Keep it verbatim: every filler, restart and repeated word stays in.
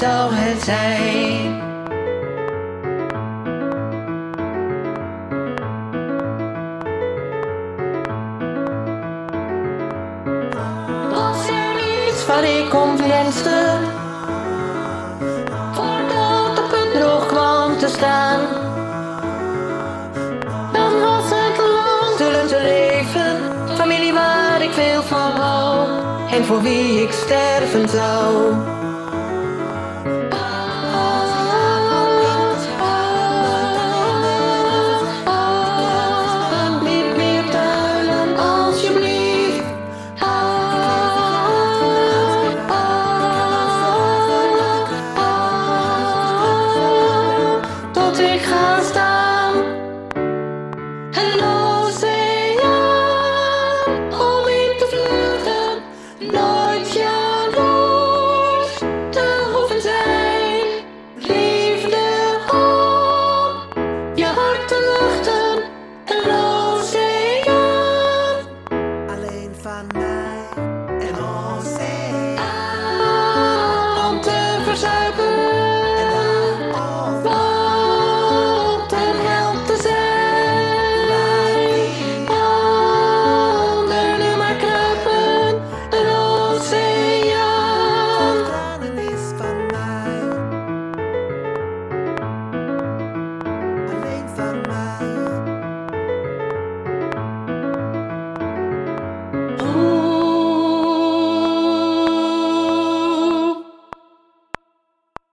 zou het zijn. Was er iets wat ik ontwenste, voordat de punt nog kwam te staan, dan was het lang zullen te leven, familie waar ik veel van hou en voor wie ik sterven zou.